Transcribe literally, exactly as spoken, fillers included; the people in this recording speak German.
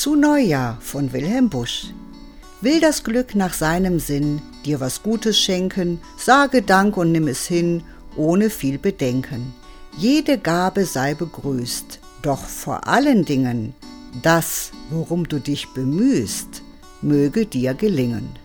Zu Neujahr von Wilhelm Busch. Will das Glück nach seinem Sinn dir was Gutes schenken, sage Dank und nimm es hin, ohne viel Bedenken. Jede Gabe sei begrüßt, doch vor allen Dingen das, worum du dich bemühst, möge dir gelingen.